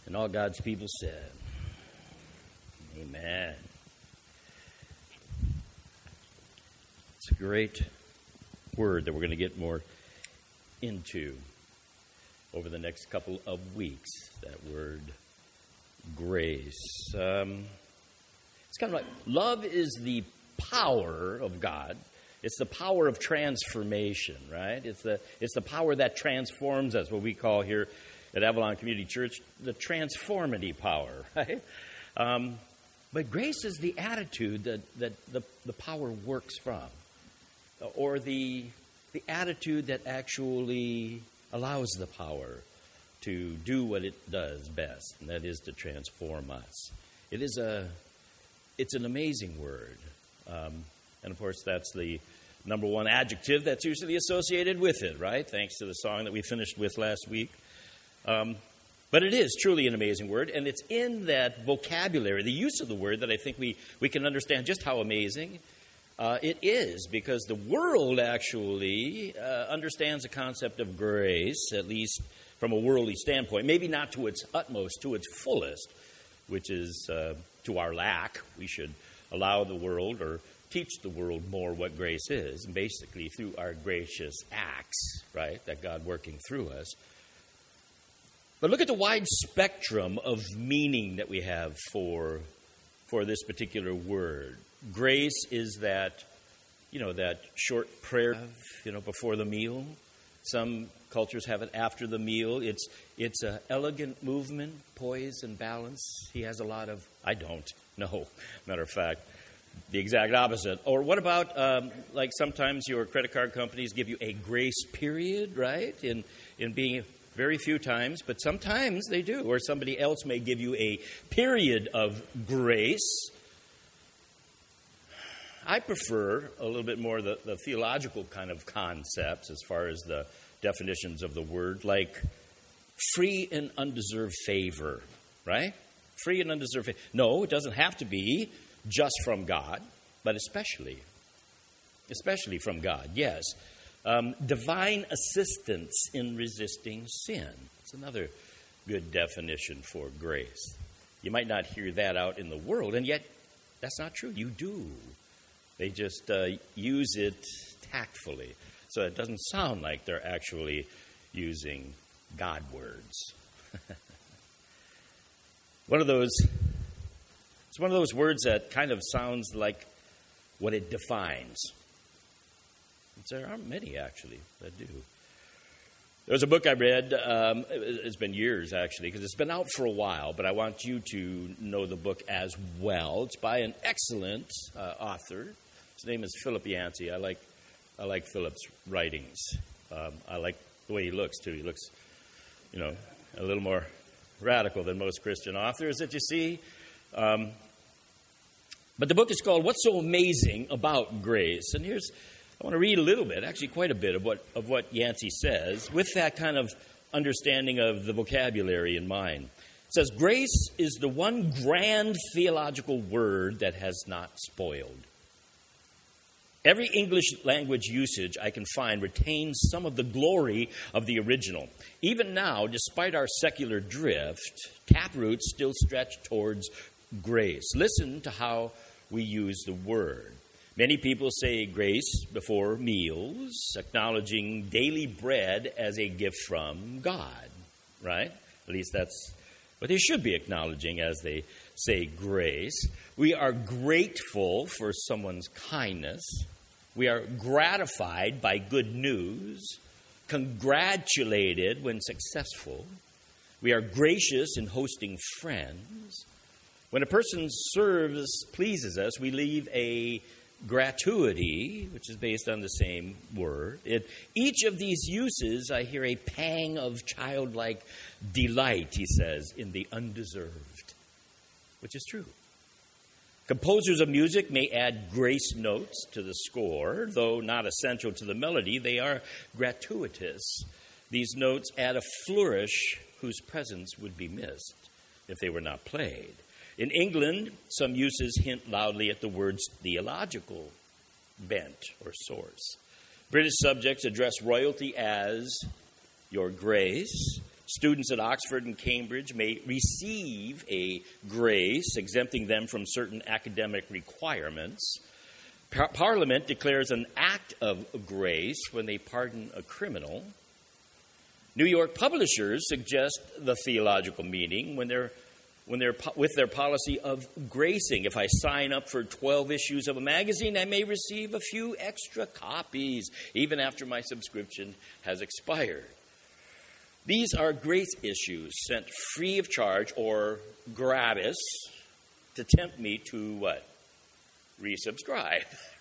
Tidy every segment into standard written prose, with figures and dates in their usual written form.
And all God's people said, amen. It's a great word that we're going to get more into over the next couple of weeks, that word grace. It's kind of like love is the power of God. It's the power of transformation, right? It's the power that transforms us, what we call here at Avalon Community Church, the transformative power, right? But grace is the attitude that the power works from, or the attitude that actually allows the power to do what it does best, and that is to transform us. It's an amazing word. And of course, that's the number one adjective that's usually associated with it, right? Thanks to the song that we finished with last week. But it is truly an amazing word, and it's in that vocabulary, the use of the word, that I think we can understand just how amazing it is, because the world actually understands the concept of grace, at least from a worldly standpoint, maybe not to its utmost, to its fullest, which is to our lack. We should allow the world or teach the world more what grace is, and basically through our gracious acts, right, that God working through us. But look at the wide spectrum of meaning that we have for this particular word. Grace is that short prayer, before the meal. Some cultures have it after the meal. It's an elegant movement, poise and balance. He has a lot of, I don't know. Matter of fact, the exact opposite. Or what about, like sometimes your credit card companies give you a grace period, right? In being very few times, but sometimes they do. Or somebody else may give you a period of grace. I prefer a little bit more the theological kind of concepts as far as the definitions of the word, like free and undeserved favor, right? Free and undeserved favor. No, it doesn't have to be just from God, but especially from God, yes. Divine assistance in resisting sin. It's another good definition for grace. You might not hear that out in the world, and yet that's not true. You do. They just use it tactfully, so it doesn't sound like they're actually using God words. It's one of those words that kind of sounds like what it defines. There aren't many, actually, that do. There's a book I read. It's been years, actually, because it's been out for a while, but I want you to know the book as well. It's by an excellent author. His name is Philip Yancey. I like Philip's writings. I like the way he looks, too. He looks, a little more radical than most Christian authors that you see. But the book is called What's So Amazing About Grace? And I want to read a little bit, actually quite a bit, of what Yancey says, with that kind of understanding of the vocabulary in mind. It says, grace is the one grand theological word that has not spoiled. Every English language usage I can find retains some of the glory of the original. Even now, despite our secular drift, taproots still stretch towards grace. Listen to how we use the word. Many people say grace before meals, acknowledging daily bread as a gift from God, right? At least that's what they should be acknowledging as they say grace. We are grateful for someone's kindness. We are gratified by good news, congratulated when successful. We are gracious in hosting friends. When a person's service pleases us, we leave a gratuity, which is based on the same word. In each of these uses, I hear a pang of childlike delight, he says, in the undeserved, which is true. Composers of music may add grace notes to the score, though not essential to the melody. They are gratuitous. These notes add a flourish whose presence would be missed if they were not played. In England, some uses hint loudly at the word's theological bent or source. British subjects address royalty as Your Grace. Students at Oxford and Cambridge may receive a grace, exempting them from certain academic requirements. Parliament declares an act of grace when they pardon a criminal. New York publishers suggest the theological meaning when they're with their policy of gracing. If I sign up for 12 issues of a magazine, I may receive a few extra copies, even after my subscription has expired. These are grace issues sent free of charge or gratis to tempt me to what? Resubscribe.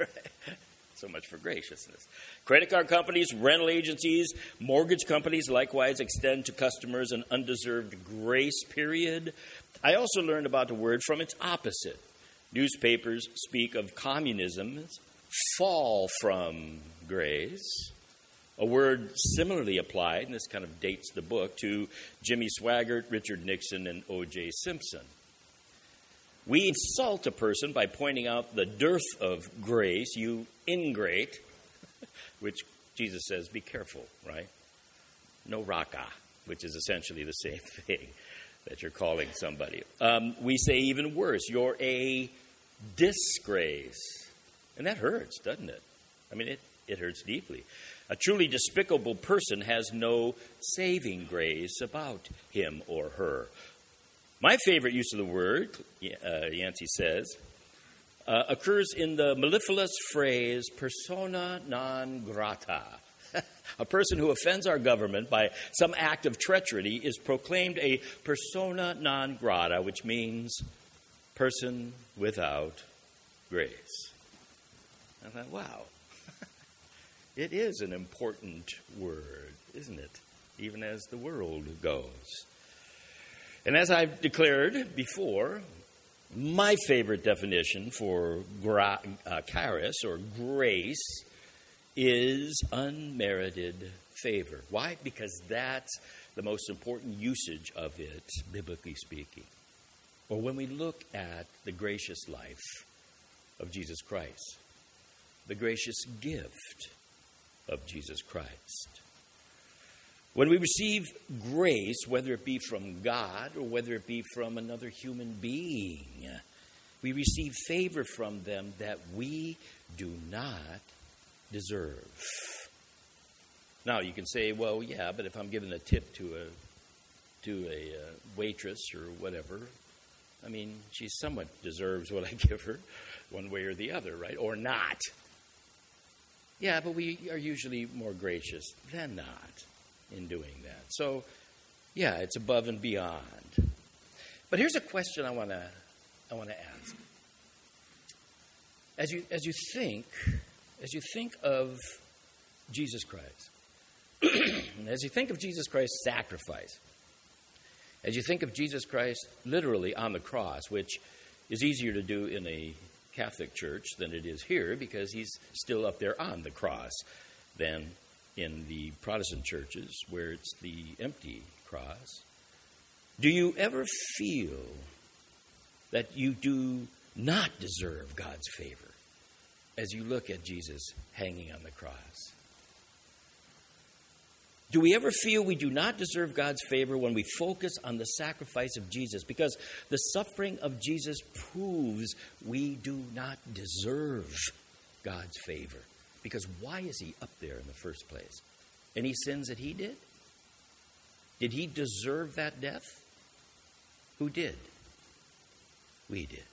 So much for graciousness. Credit card companies, rental agencies, mortgage companies likewise extend to customers an undeserved grace period. I also learned about the word from its opposite. Newspapers speak of communism's fall from grace, a word similarly applied, and this kind of dates the book, to Jimmy Swaggart, Richard Nixon, and O.J. Simpson. We insult a person by pointing out the dearth of grace, you ingrate, which Jesus says, be careful, right? No raka, which is essentially the same thing that you're calling somebody. We say even worse, you're a disgrace. And that hurts, doesn't it? I mean, it hurts deeply. A truly despicable person has no saving grace about him or her. My favorite use of the word, Yancey says, occurs in the mellifluous phrase persona non grata. A person who offends our government by some act of treachery is proclaimed a persona non grata, which means person without grace. I thought, wow, it is an important word, isn't it? Even as the world goes. And as I've declared before, my favorite definition for charis, or grace, is unmerited favor. Why? Because that's the most important usage of it, biblically speaking. Or when we look at the gracious life of Jesus Christ, the gracious gift of Jesus Christ. When we receive grace, whether it be from God or whether it be from another human being, we receive favor from them that we do not deserve. Now, you can say, well, yeah, but if I'm giving a tip to a waitress or whatever, I mean, she somewhat deserves what I give her, one way or the other, right? Or not. Yeah, but we are usually more gracious than not in doing that. So, yeah, it's above and beyond. But here's a question I want to ask. As you think of Jesus Christ, as you think of Jesus Christ's sacrifice, as you think of Jesus Christ literally on the cross, which is easier to do in a Catholic church than it is here because he's still up there on the cross than in the Protestant churches where it's the empty cross. Do you ever feel that you do not deserve God's favor as you look at Jesus hanging on the cross? Do we ever feel we do not deserve God's favor when we focus on the sacrifice of Jesus? Because the suffering of Jesus proves we do not deserve God's favor. Because why is he up there in the first place? Any sins that he did? Did he deserve that death? Who did? We did.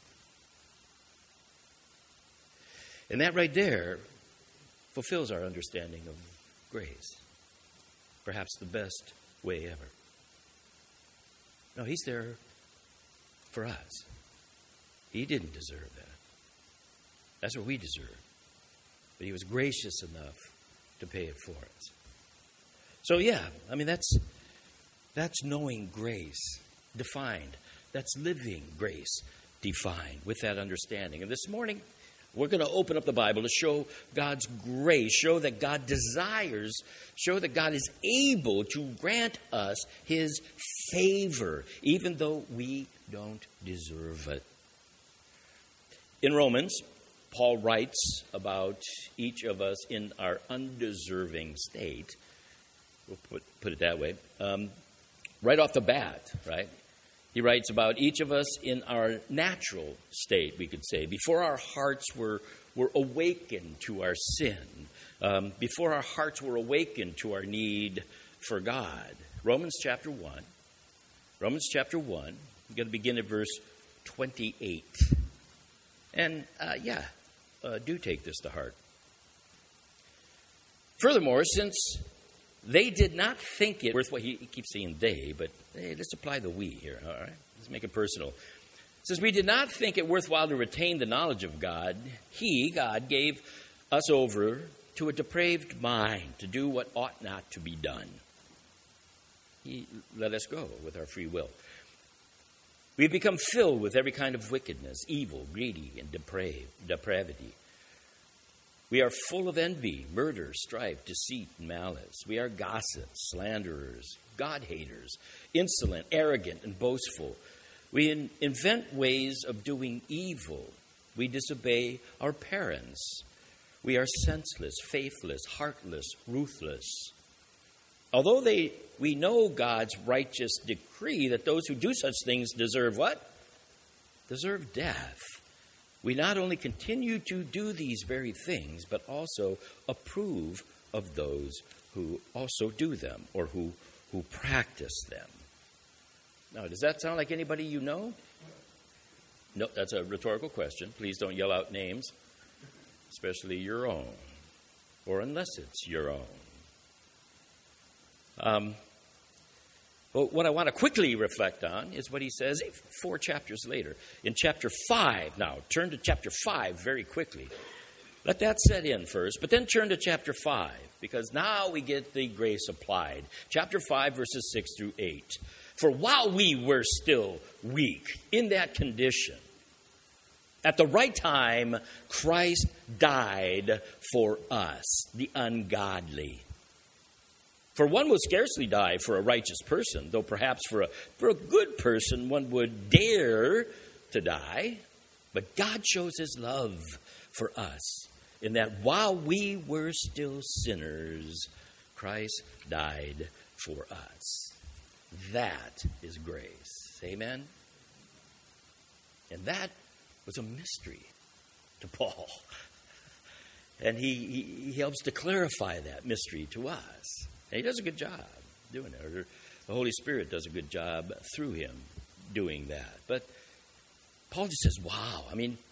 And that right there fulfills our understanding of grace. Perhaps the best way ever. No, he's there for us. He didn't deserve that. That's what we deserve. But he was gracious enough to pay it for us. So yeah, I mean that's knowing grace defined. That's living grace defined with that understanding. And this morning, we're going to open up the Bible to show God's grace, show that God desires, show that God is able to grant us his favor, even though we don't deserve it. In Romans, Paul writes about each of us in our undeserving state We'll put it that way. Right off the bat, right? He writes about each of us in our natural state, we could say, before our hearts were awakened to our sin, before our hearts were awakened to our need for God. Romans chapter 1. Romans chapter 1. I'm going to begin at verse 28. And, do take this to heart. Furthermore, since they did not think it worthwhile, he keeps saying they, but hey, let's apply the we here, all right? Let's make it personal. Since we did not think it worthwhile to retain the knowledge of God, God, gave us over to a depraved mind to do what ought not to be done. He let us go with our free will. We've become filled with every kind of wickedness, evil, greedy, and depravity. We are full of envy, murder, strife, deceit, and malice. We are gossips, slanderers, God-haters, insolent, arrogant, and boastful. We invent ways of doing evil. We disobey our parents. We are senseless, faithless, heartless, ruthless. Although we know God's righteous decree that those who do such things deserve what? Deserve death. We not only continue to do these very things, but also approve of those who also do them or who practice them. Now, does that sound like anybody you know? No, that's a rhetorical question. Please don't yell out names, especially your own, or unless it's your own. Well, what I want to quickly reflect on is what he says 4 chapters later. In chapter 5, now, turn to chapter 5 very quickly. Let that set in first, but then turn to chapter 5, because now we get the grace applied. Chapter 5, verses 6 through 8. For while we were still weak, in that condition, at the right time, Christ died for us, the ungodly. For one will scarcely die for a righteous person, though perhaps for a good person one would dare to die. But God shows his love for us in that while we were still sinners, Christ died for us. That is grace. Amen? And that was a mystery to Paul. And he helps to clarify that mystery to us. And he does a good job doing it. Or the Holy Spirit does a good job through him doing that. But Paul just says, wow, I mean,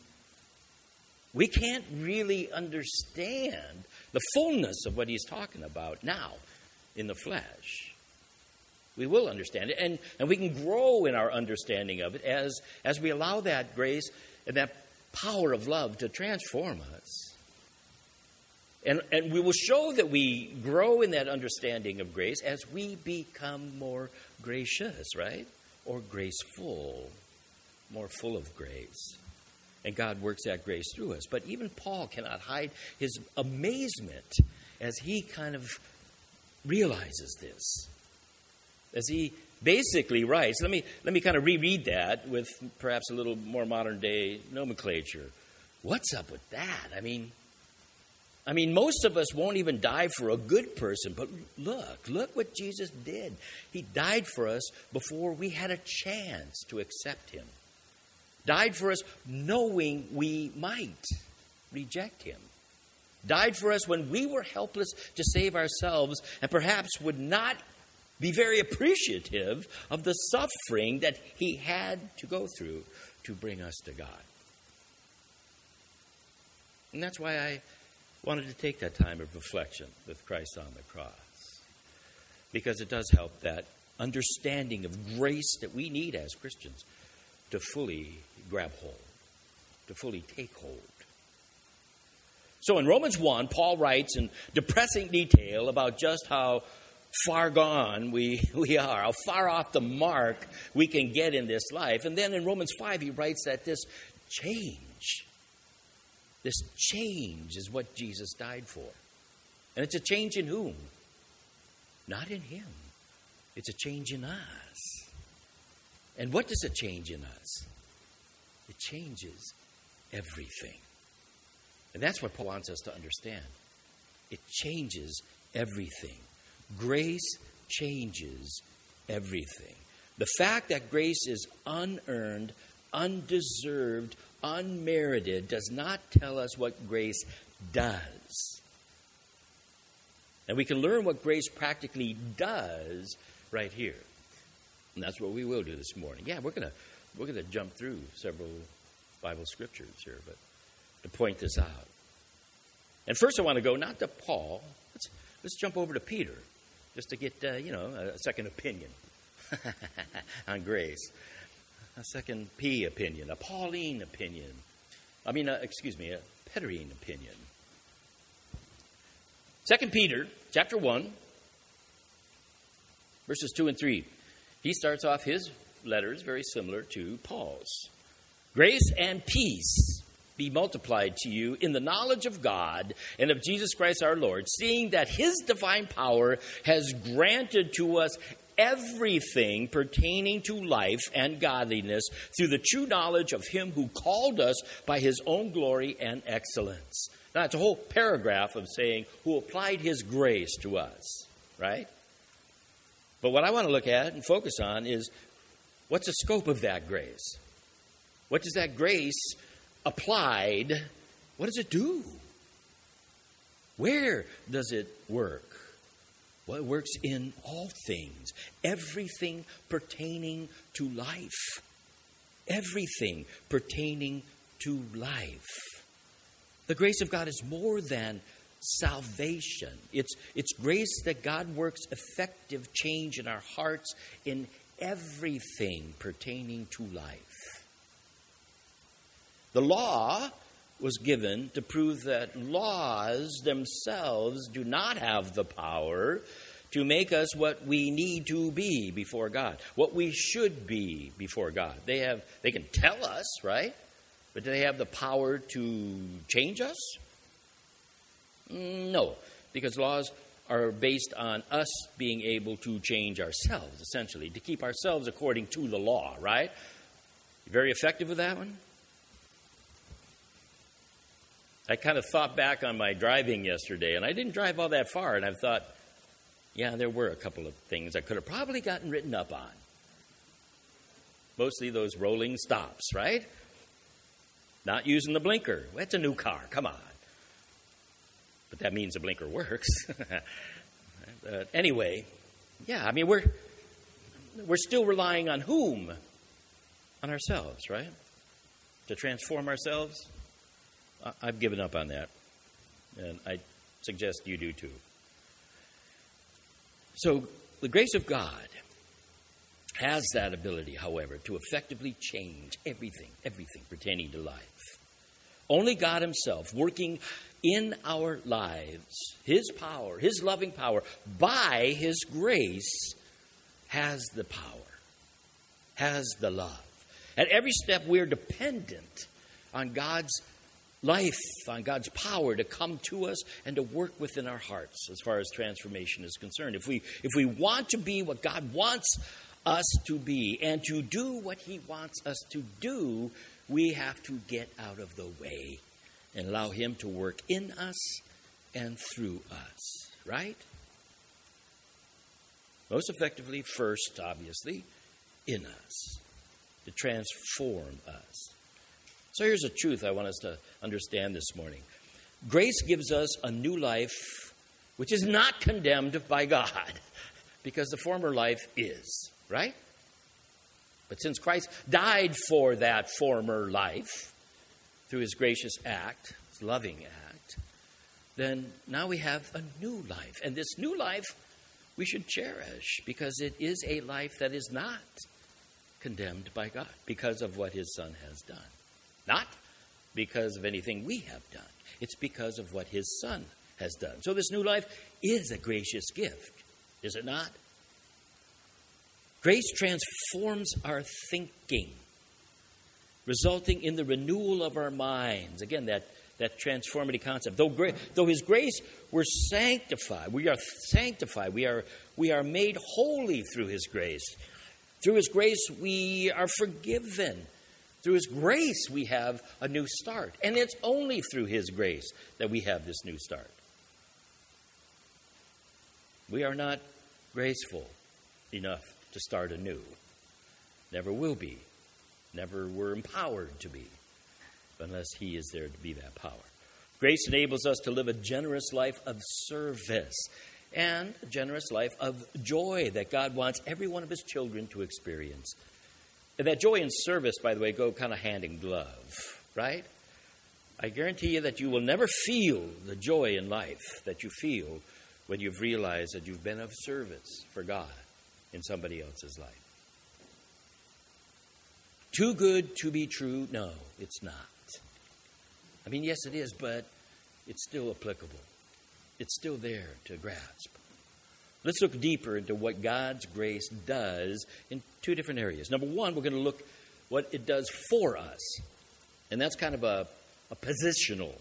we can't really understand the fullness of what he's talking about now in the flesh. We will understand it, and we can grow in our understanding of it as we allow that grace and that power of love to transform us. And we will show that we grow in that understanding of grace as we become more gracious, right? Or graceful, more full of grace. And God works that grace through us. But even Paul cannot hide his amazement as he kind of realizes this. As he basically writes, let me kind of reread that with perhaps a little more modern day nomenclature. What's up with that? I mean, most of us won't even die for a good person, but look what Jesus did. He died for us before we had a chance to accept him. Died for us knowing we might reject him. Died for us when we were helpless to save ourselves and perhaps would not be very appreciative of the suffering that he had to go through to bring us to God. And that's why I wanted to take that time of reflection with Christ on the cross. Because it does help that understanding of grace that we need as Christians to fully grab hold, to fully take hold. So in Romans 1, Paul writes in depressing detail about just how far gone we are, how far off the mark we can get in this life. And then in Romans 5, he writes that this change is what Jesus died for. And it's a change in whom? Not in him. It's a change in us. And what does it change in us? It changes everything. And that's what Paul wants us to understand. It changes everything. Grace changes everything. The fact that grace is unearned, undeserved, unmerited does not tell us what grace does. And we can learn what grace practically does right here. And that's what we will do this morning. Yeah, we're gonna jump through several Bible scriptures here, but to point this out. And first I want to go not to Paul. Let's jump over to Peter, just to get a second opinion on grace. A second P opinion, a Pauline opinion. A Petrine opinion. 2 Peter chapter 1, verses 2 and 3. He starts off his letters very similar to Paul's. Grace and peace be multiplied to you in the knowledge of God and of Jesus Christ our Lord, seeing that his divine power has granted to us everything pertaining to life and godliness through the true knowledge of him who called us by his own glory and excellence. Now, it's a whole paragraph of saying who applied his grace to us, right? But what I want to look at and focus on is what's the scope of that grace? What does that grace applied, what does it do? Where does it work? Well, it works in all things. Everything pertaining to life. Everything pertaining to life. The grace of God is more than salvation. It's grace that God works effective change in our hearts in everything pertaining to life. The law was given to prove that laws themselves do not have the power to make us what we need to be before God, what we should be before God. They can tell us, right? But do they have the power to change us? No, because laws are based on us being able to change ourselves, essentially, to keep ourselves according to the law, right? You very effective with that one? I kind of thought back on my driving yesterday, and I didn't drive all that far, and I thought, yeah, there were a couple of things I could have probably gotten written up on. Mostly those rolling stops, right? Not using the blinker. That's a new car. Come on. But that means the blinker works. But anyway, yeah, I mean, we're still relying on whom? On ourselves, right? To transform ourselves? I've given up on that, and I suggest you do too. So the grace of God has that ability, however, to effectively change everything pertaining to life. Only God himself, working in our lives, his power, his loving power, by his grace, has the power, has the love. At every step, we're dependent on God's life, on God's power to come to us and to work within our hearts as far as transformation is concerned. If we want to be what God wants us to be and to do what he wants us to do, we have to get out of the way and allow him to work in us and through us, right? Most effectively, first, obviously, in us, to transform us. So here's a truth I want us to understand this morning. Grace gives us a new life which is not condemned by God, because the former life is, right? But since Christ died for that former life through his gracious act, his loving act, then now we have a new life. And this new life we should cherish, because it is a life that is not condemned by God because of what his Son has done. Not because of anything we have done. It's because of what his Son has done. So this new life is a gracious gift, is it not? Grace transforms our thinking, resulting in the renewal of our minds. Again, that transformative concept. Though his grace, we're sanctified. We are sanctified. We are made holy through his grace. Through his grace, we are forgiven. Through his grace, we have a new start. And it's only through his grace that we have this new start. We are not graceful enough to start anew. Never will be. Never were empowered to be, unless he is there to be that power. Grace enables us to live a generous life of service and a generous life of joy that God wants every one of his children to experience. And that joy and service, by the way, go kind of hand in glove, right? I guarantee you that you will never feel the joy in life that you feel when you've realized that you've been of service for God in somebody else's life. Too good to be true? No, it's not. I mean, yes, it is, but it's still applicable. It's still there to grasp. Let's look deeper into what God's grace does in two different areas. Number one, we're going to look what it does for us. And that's kind of a positional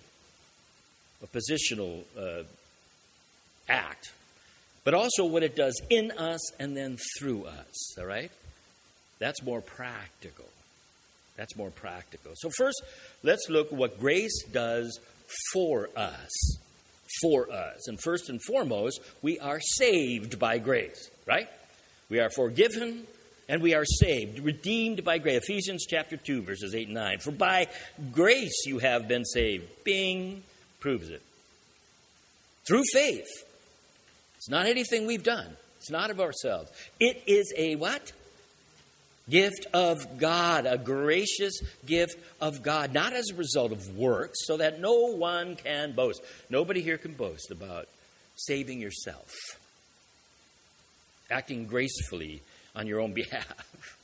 act. But also what it does in us and then through us, all right? That's more practical. That's more practical. So first, let's look what grace does for us. For us. And first and foremost, we are saved by grace, right? We are forgiven and we are saved, redeemed by grace. Ephesians chapter 2, verses 8 and 9. For by grace you have been saved. Bing proves it. Through faith. It's not anything we've done. It's not of ourselves. It is a what? Gift of God, a gracious gift of God, not as a result of works, so that no one can boast. Nobody here can boast about saving yourself, acting gracefully on your own behalf.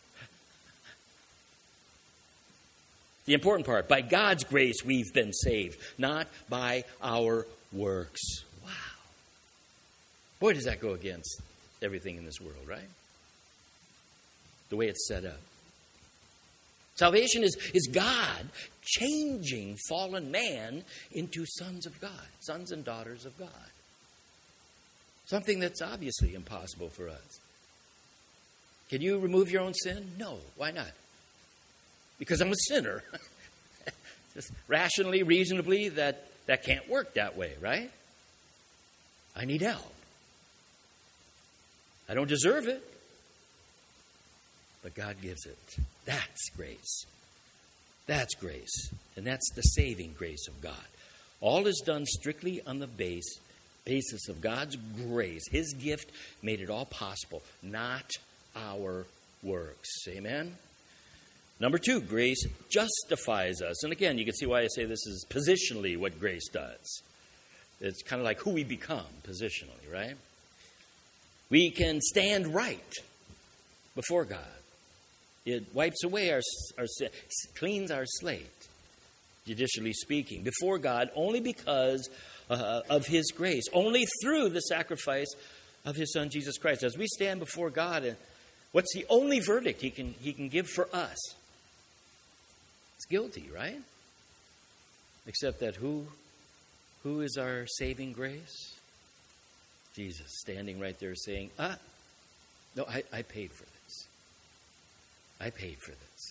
The important part, by God's grace we've been saved, not by our works. Wow. Boy, does that go against everything in this world, right? The way it's set up. Salvation is God changing fallen man into sons of God, sons and daughters of God. Something that's obviously impossible for us. Can you remove your own sin? No. Why not? Because I'm a sinner. Just rationally, reasonably, that can't work that way, right? I need help. I don't deserve it. But God gives it. That's grace. That's grace. And that's the saving grace of God. All is done strictly on the basis of God's grace. His gift made it all possible, not our works. Amen? Number two, grace justifies us. And again, you can see why I say this is positionally what grace does. It's kind of like who we become positionally, right? We can stand right before God. It wipes away our sin, cleans our slate, judicially speaking, before God only because of his grace, only through the sacrifice of his Son, Jesus Christ. As we stand before God, what's the only verdict he can give for us? It's guilty, right? Except that who is our saving grace? Jesus, standing right there saying, no, I paid for this. I paid for this.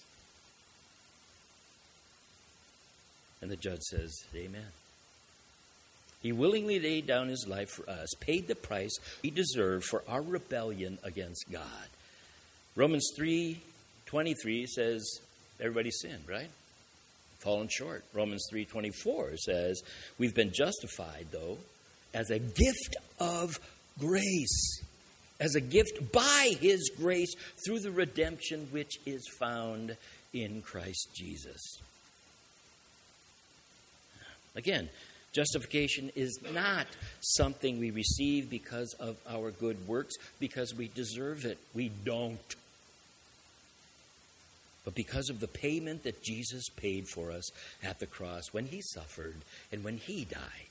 And the judge says, amen. He willingly laid down his life for us, paid the price we deserve for our rebellion against God. Romans 3:23 says, everybody sinned, right? Fallen short. Romans 3:24 says, we've been justified, though, as a gift of grace. As a gift by his grace through the redemption which is found in Christ Jesus. Again, justification is not something we receive because of our good works, because we deserve it. We don't. But because of the payment that Jesus paid for us at the cross when he suffered and when he died.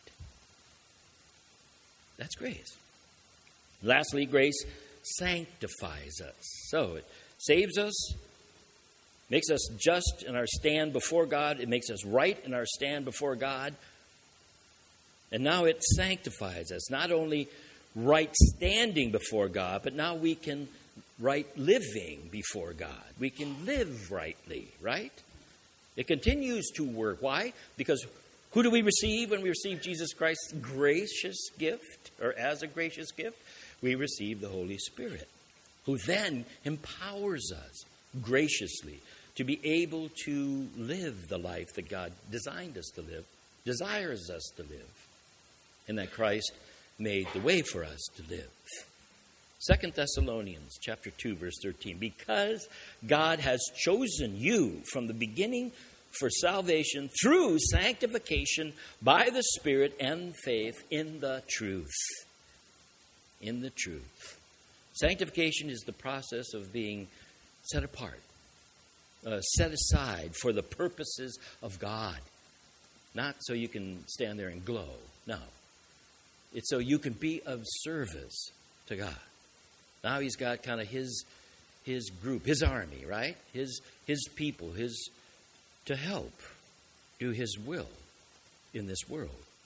That's grace. Lastly, grace sanctifies us. So it saves us, makes us just in our stand before God. It makes us right in our stand before God. And now it sanctifies us. Not only right standing before God, but now we can right living before God. We can live rightly, right? It continues to work. Why? Because who do we receive when we receive Jesus Christ's gracious gift, or as a gracious gift? we receive the Holy Spirit, who then empowers us graciously to be able to live the life that God designed us to live, desires us to live, and that Christ made the way for us to live. 2 Thessalonians chapter 2, verse 13. Because God has chosen you from the beginning for salvation through sanctification by the Spirit and faith in the truth. In the truth. Sanctification is the process of being set apart, set aside for the purposes of God. Not so you can stand there and glow. No. It's so you can be of service to God. Now he's got kind of his group, his army, right? His people, to help do his will in this world.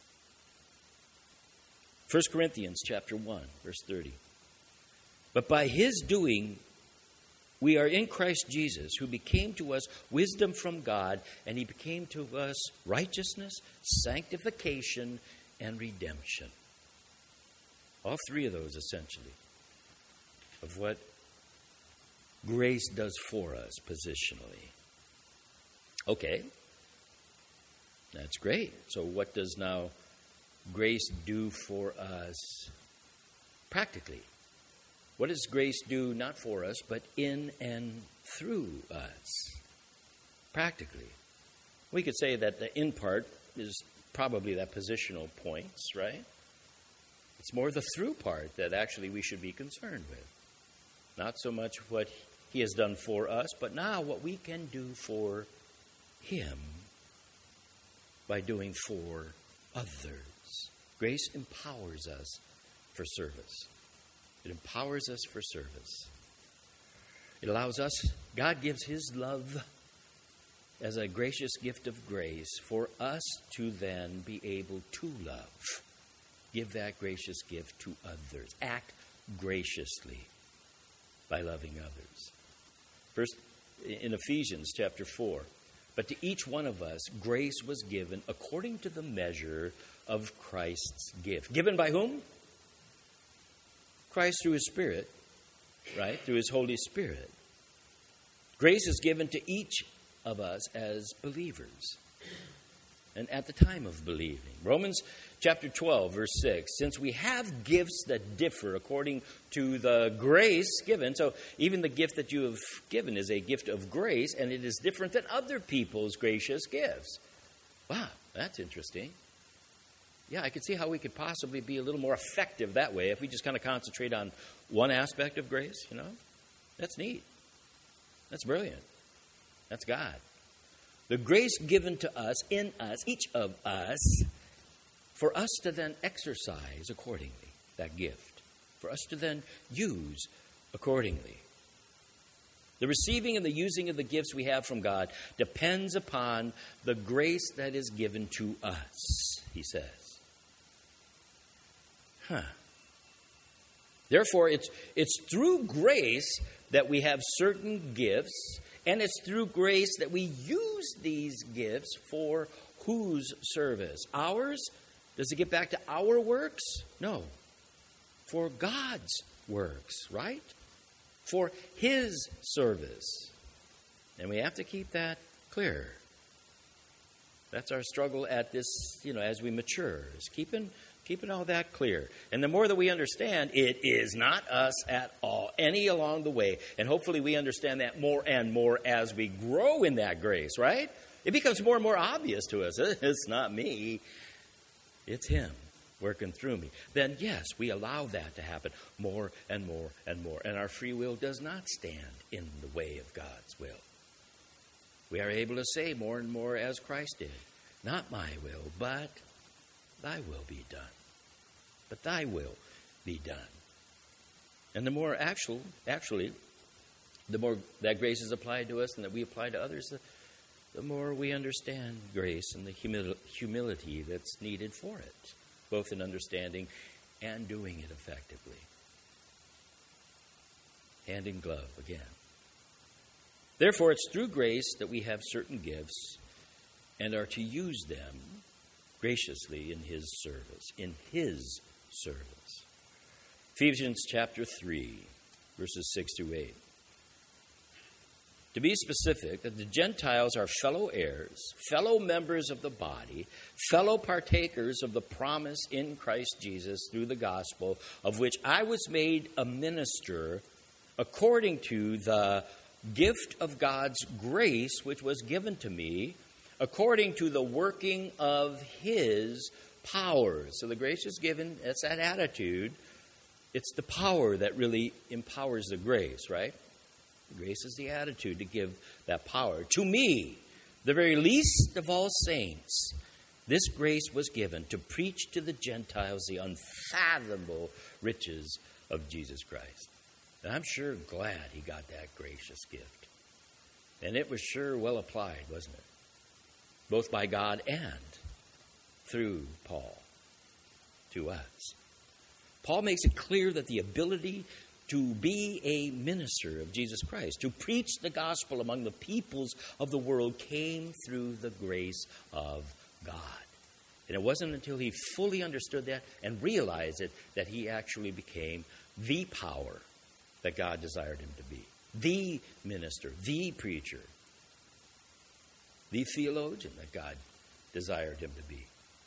1 Corinthians chapter 1, verse 30. But by his doing, we are in Christ Jesus, who became to us wisdom from God, and he became to us righteousness, sanctification, and redemption. All three of those, essentially, of what grace does for us positionally. Okay, that's great. So what does now grace do for us practically? What does grace do not for us, but in and through us practically? We could say that the in part is probably that positional points, right? It's more the through part that actually we should be concerned with. Not so much what he has done for us, but now what we can do for him by doing for others. Grace empowers us for service. It empowers us for service. It allows us, God gives his love as a gracious gift of grace for us to then be able to love. Give that gracious gift to others. Act graciously by loving others. First, in Ephesians chapter 4, but to each one of us, grace was given according to the measure of Christ's gift. Given by whom? Christ through his Spirit, right? Through his Holy Spirit. Grace is given to each of us as believers and at the time of believing. Romans chapter 12, verse 6. Since we have gifts that differ according to the grace given, so even the gift that you have given is a gift of grace, and it is different than other people's gracious gifts. Wow, that's interesting. Yeah, I could see how we could possibly be a little more effective that way if we just kind of concentrate on one aspect of grace, you know. That's neat. That's brilliant. That's God. The grace given to us, in us, each of us, for us to then exercise accordingly, that gift. For us to then use accordingly. The receiving and the using of the gifts we have from God depends upon the grace that is given to us, he says. Therefore, it's through grace that we have certain gifts, and it's through grace that we use these gifts for whose service? Ours? Does it get back to our works? No. For God's works, right? For his service. And we have to keep that clear. That's our struggle at this, as we mature, is keeping all that clear. And the more that we understand, it is not us at all, any along the way. And hopefully we understand that more and more as we grow in that grace, right? It becomes more and more obvious to us. It's not me. It's him working through me. Then, yes, we allow that to happen more and more and more. And our free will does not stand in the way of God's will. We are able to say more and more as Christ did, not my will, but thy will be done. But thy will be done. And the more actually, the more that grace is applied to us and that we apply to others, the more we understand grace and the humility that's needed for it, both in understanding and doing it effectively. Hand in glove again. Therefore, it's through grace that we have certain gifts and are to use them graciously in his service. In his service. Ephesians chapter 3, verses 6 to 8. To be specific, that the Gentiles are fellow heirs, fellow members of the body, fellow partakers of the promise in Christ Jesus through the gospel, of which I was made a minister according to the gift of God's grace which was given to me, according to the working of His power. So the grace is given, it's that attitude. It's the power that really empowers the grace, right? Grace is the attitude to give that power. To me, the very least of all saints, this grace was given to preach to the Gentiles the unfathomable riches of Jesus Christ. And I'm sure glad he got that gracious gift. And it was sure well applied, wasn't it? Both by God and through Paul to us. Paul makes it clear that the ability to be a minister of Jesus Christ, to preach the gospel among the peoples of the world, came through the grace of God. And it wasn't until he fully understood that and realized it that he actually became the power that God desired him to be. The minister, the preacher, the theologian that God desired him to be.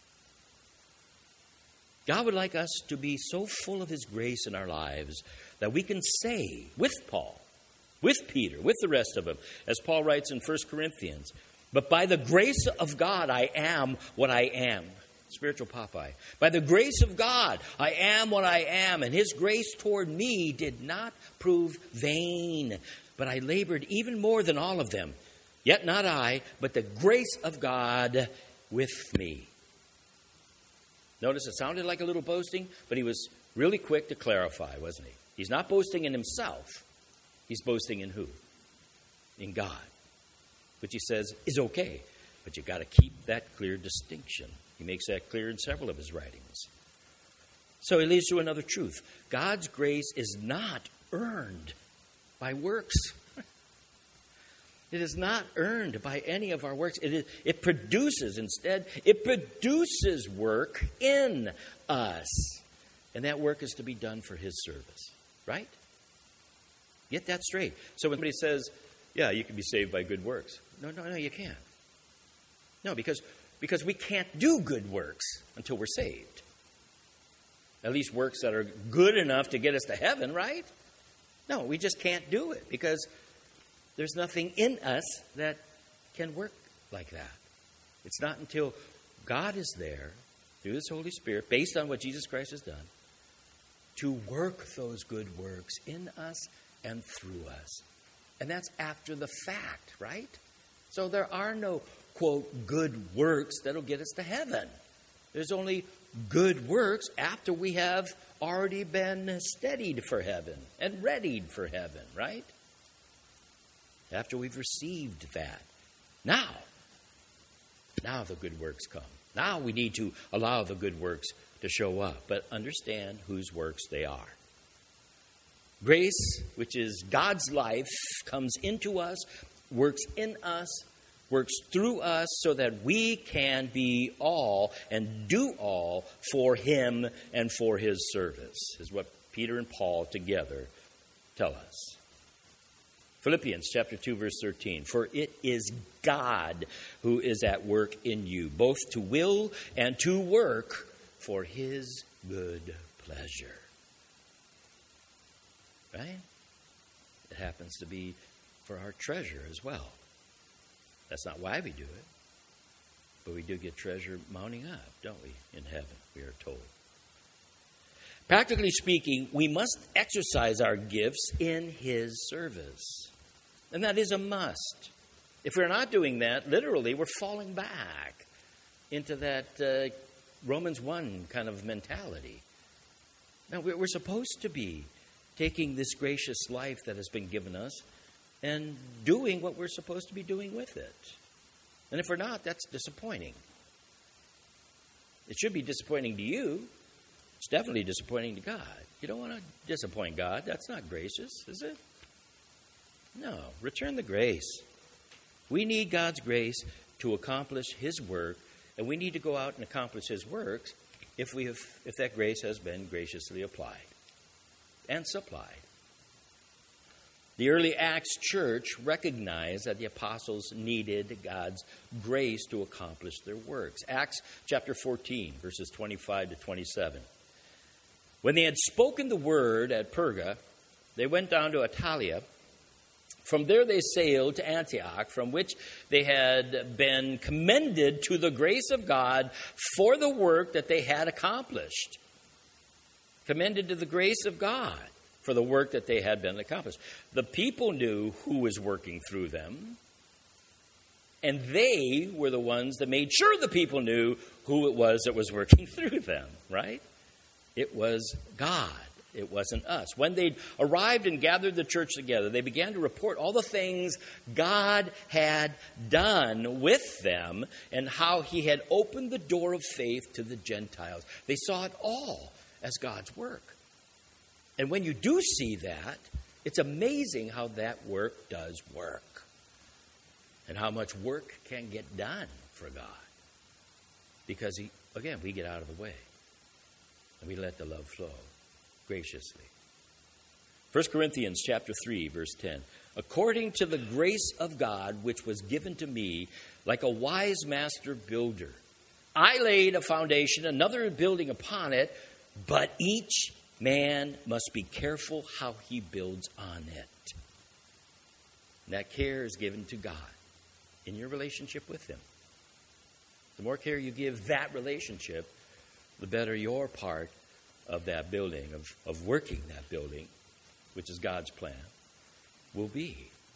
God would like us to be so full of His grace in our lives that we can say with Paul, with Peter, with the rest of them, as Paul writes in 1 Corinthians, but by the grace of God I am what I am. Spiritual Popeye. By the grace of God I am what I am, and His grace toward me did not prove vain, but I labored even more than all of them. Yet not I, but the grace of God with me. Notice it sounded like a little boasting, but he was really quick to clarify, wasn't he? He's not boasting in himself. He's boasting in who? In God. Which he says is okay, but you've got to keep that clear distinction. He makes that clear in several of his writings. So he leads to another truth. God's grace is not earned by works. It is not earned by any of our works. It produces work in us. And that work is to be done for His service. Right? Get that straight. So when somebody says, yeah, you can be saved by good works. No, you can't. No, because we can't do good works until we're saved. At least works that are good enough to get us to heaven, right? No, we just can't do it because there's nothing in us that can work like that. It's not until God is there, through His Holy Spirit, based on what Jesus Christ has done, to work those good works in us and through us. And that's after the fact, right? So there are no, quote, good works that'll get us to heaven. There's only good works after we have already been steadied for heaven and readied for heaven, right? After we've received that. Now the good works come. Now we need to allow the good works to show up, but understand whose works they are. Grace, which is God's life, comes into us, works in us, works through us so that we can be all and do all for Him and for His service, is what Peter and Paul together tell us. Philippians chapter 2, verse 13. For it is God who is at work in you, both to will and to work for His good pleasure. Right? It happens to be for our treasure as well. That's not why we do it. But we do get treasure mounting up, don't we, in heaven, we are told. Practically speaking, we must exercise our gifts in His service. And that is a must. If we're not doing that, literally, we're falling back into that Romans 1 kind of mentality. Now, we're supposed to be taking this gracious life that has been given us and doing what we're supposed to be doing with it. And if we're not, that's disappointing. It should be disappointing to you. It's definitely disappointing to God. You don't want to disappoint God. That's not gracious, is it? No. Return the grace. We need God's grace to accomplish His work, and we need to go out and accomplish His works if that grace has been graciously applied. and supplied. The early Acts church recognized that the apostles needed God's grace to accomplish their works. Acts chapter 14, verses 25 to 27. When they had spoken the word at Perga, they went down to Attalia. From there they sailed to Antioch, from which they had been commended to the grace of God for the work that they had accomplished. Commended to the grace of God for the work that they had been accomplished. The people knew who was working through them, and they were the ones that made sure the people knew who it was that was working through them, right? It was God. It wasn't us. When they arrived and gathered the church together, they began to report all the things God had done with them and how he had opened the door of faith to the Gentiles. They saw it all as God's work. And when you do see that, it's amazing how that work does work and how much work can get done for God. Because, again, we get out of the way and we let the love flow graciously. 1 Corinthians chapter 3, verse 10. According to the grace of God, which was given to me, like a wise master builder, I laid a foundation, another building upon it, but each man must be careful how he builds on it. And that care is given to God in your relationship with him. The more care you give that relationship, the better your part of that building, of working that building, which is God's plan, will be.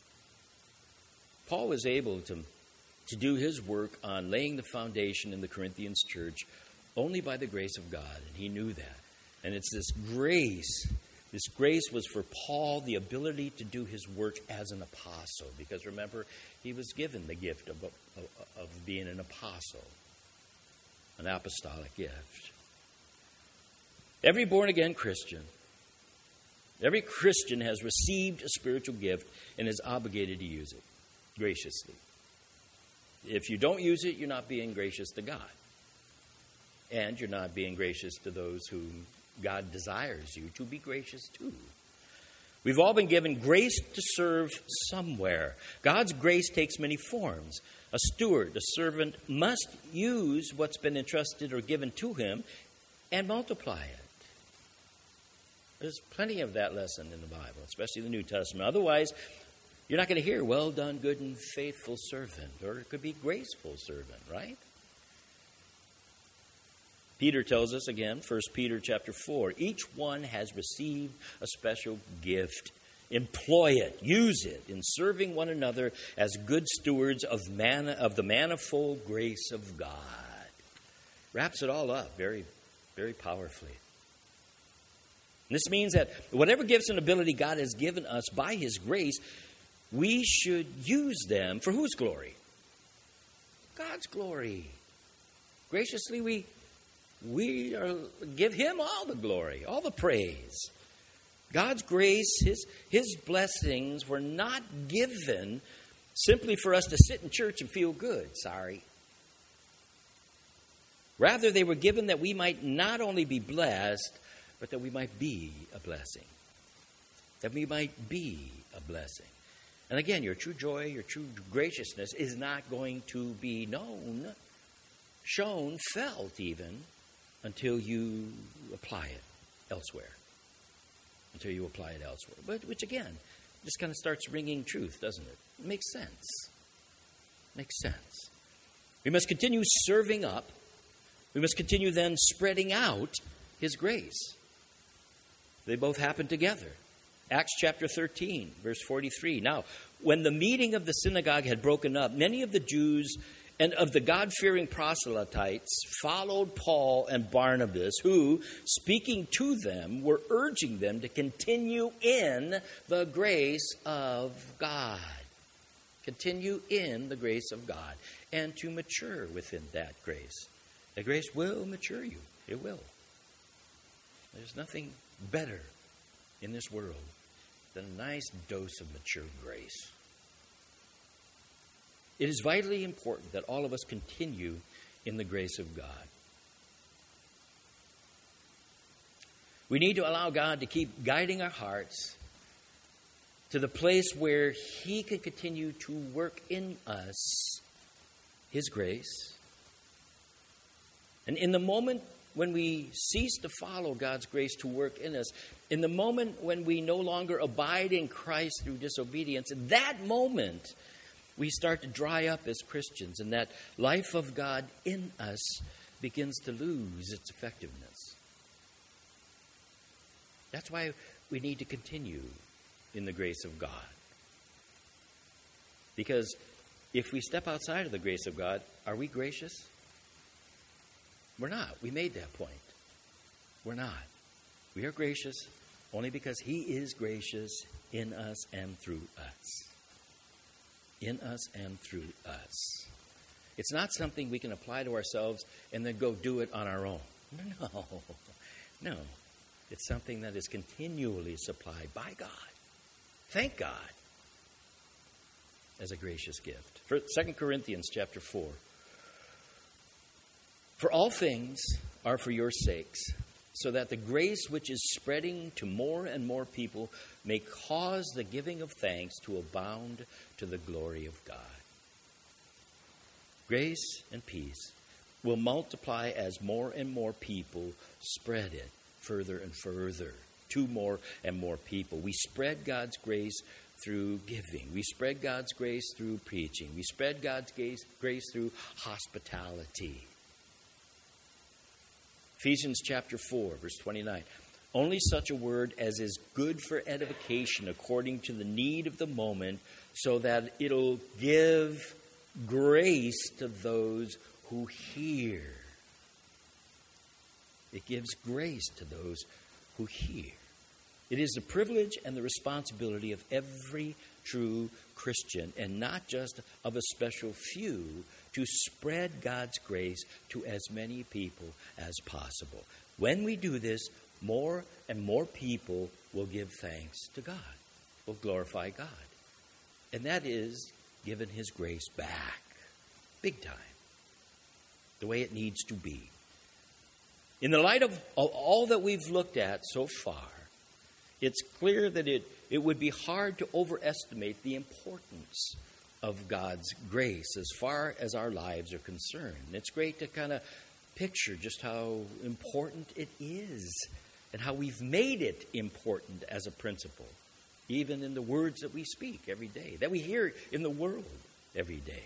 Paul was able to do his work on laying the foundation in the Corinthians church only by the grace of God, and he knew that. And it's this grace. This grace was for Paul the ability to do his work as an apostle, because remember, he was given the gift of being an apostle, an apostolic gift. Every born-again Christian, every Christian has received a spiritual gift and is obligated to use it graciously. If you don't use it, you're not being gracious to God. And you're not being gracious to those whom God desires you to be gracious to. We've all been given grace to serve somewhere. God's grace takes many forms. A steward, a servant, must use what's been entrusted or given to him and multiply it. There's plenty of that lesson in the Bible, especially the New Testament. Otherwise, you're not going to hear, well done, good and faithful servant. Or it could be graceful servant, right? Peter tells us again, 1 Peter chapter 4, each one has received a special gift. Employ it, use it in serving one another as good stewards of the manifold grace of God. Wraps it all up very, very powerfully. This means that whatever gifts and ability God has given us by his grace, we should use them for whose glory? God's glory. Graciously, we give him all the glory, all the praise. God's grace, his blessings were not given simply for us to sit in church and feel good. Sorry. Rather, they were given that we might not only be blessed, but that we might be a blessing. That we might be a blessing. And again, your true joy, your true graciousness is not going to be known, shown, felt even, until you apply it elsewhere. Until you apply it elsewhere. But which again, just kind of starts ringing truth, doesn't it? It makes sense. Makes sense. We must continue serving up. We must continue then spreading out his grace. They both happen together. Acts chapter 13, verse 43. Now, when the meeting of the synagogue had broken up, many of the Jews and of the God-fearing proselytes followed Paul and Barnabas, who, speaking to them, were urging them to continue in the grace of God. Continue in the grace of God and to mature within that grace. The grace will mature you. It will. There's nothing better in this world than a nice dose of mature grace. It is vitally important that all of us continue in the grace of God. We need to allow God to keep guiding our hearts to the place where He can continue to work in us His grace. And in the moment when we cease to follow God's grace to work in us, in the moment when we no longer abide in Christ through disobedience, in that moment we start to dry up as Christians, and that life of God in us begins to lose its effectiveness. That's why we need to continue in the grace of God. Because if we step outside of the grace of God, are we gracious? We're not. We made that point. We're not. We are gracious only because He is gracious in us and through us. In us and through us. It's not something we can apply to ourselves and then go do it on our own. No. It's something that is continually supplied by God. Thank God. As a gracious gift. 2 Corinthians chapter 4. For all things are for your sakes, so that the grace which is spreading to more and more people may cause the giving of thanks to abound to the glory of God. Grace and peace will multiply as more and more people spread it further and further to more and more people. We spread God's grace through giving. We spread God's grace through preaching. We spread God's grace through hospitality. Ephesians chapter 4, verse 29. Only such a word as is good for edification according to the need of the moment, so that it'll give grace to those who hear. It gives grace to those who hear. It is the privilege and the responsibility of every true Christian, and not just of a special few, to spread God's grace to as many people as possible. When we do this, more and more people will give thanks to God, will glorify God. And that is giving His grace back, big time, the way it needs to be. In the light of all that we've looked at so far, it's clear that it would be hard to overestimate the importance of God's grace as far as our lives are concerned. It's great to kind of picture just how important it is and how we've made it important as a principle, even in the words that we speak every day, that we hear in the world every day.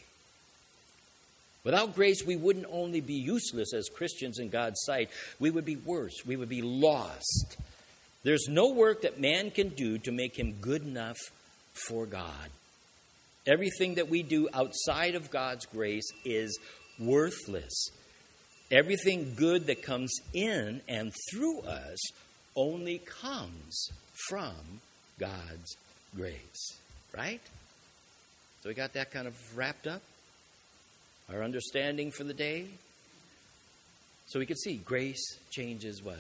Without grace, we wouldn't only be useless as Christians in God's sight, we would be worse. We would be lost. There's no work that man can do to make him good enough for God. Everything that we do outside of God's grace is worthless. Everything good that comes in and through us only comes from God's grace. Right? So we got that kind of wrapped up? Our understanding for the day? So we can see grace changes what?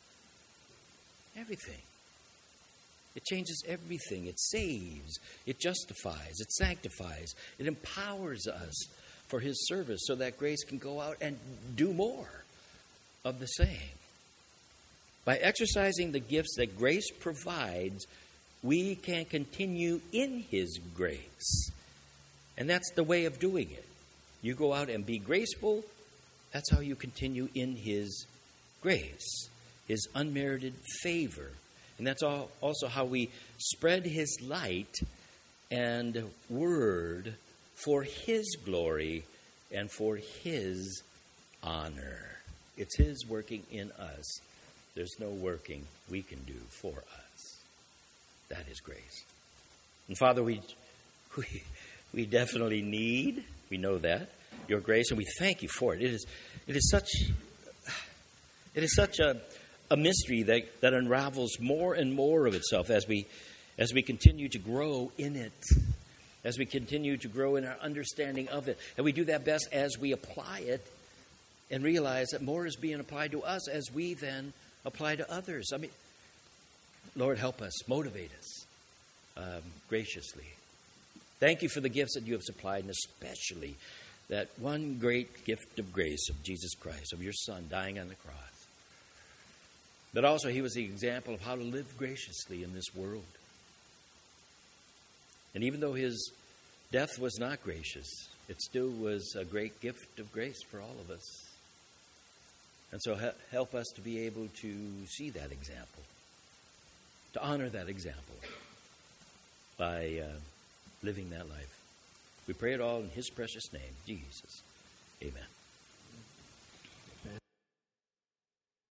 Everything. It changes everything. It saves. It justifies. It sanctifies. It empowers us for His service so that grace can go out and do more of the same. By exercising the gifts that grace provides, we can continue in His grace. And that's the way of doing it. You go out and be graceful. That's how you continue in His grace, His unmerited favor. And that's also how we spread His light and word for His glory and for His honor. It's His working in us. There's no working we can do for us. That is grace. And Father, we definitely need, we know that, your grace, and we thank you for it. It is such a mystery that unravels more and more of itself as we continue to grow in it, as we continue to grow in our understanding of it. And we do that best as we apply it and realize that more is being applied to us as we then apply to others. I mean, Lord, help us, motivate us graciously. Thank you for the gifts that you have supplied, and especially that one great gift of grace of Jesus Christ, of your Son dying on the cross. But also he was the example of how to live graciously in this world. And even though his death was not gracious, it still was a great gift of grace for all of us. And so help us to be able to see that example, to honor that example by living that life. We pray it all in his precious name, Jesus. Amen.